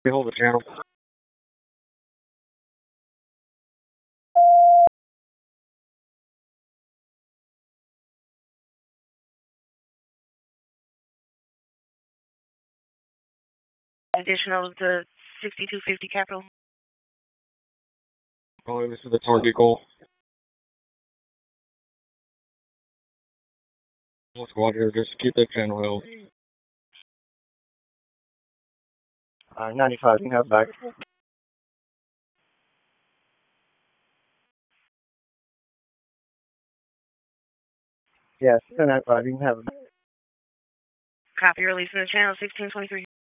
Hold the channel. Additional to 6250 Capital. Calling this is the target goal. Let's go out here. Just keep that channel held. 95, you can have back. Yes, 95, you can have it. Copy, releasing the channel 1623.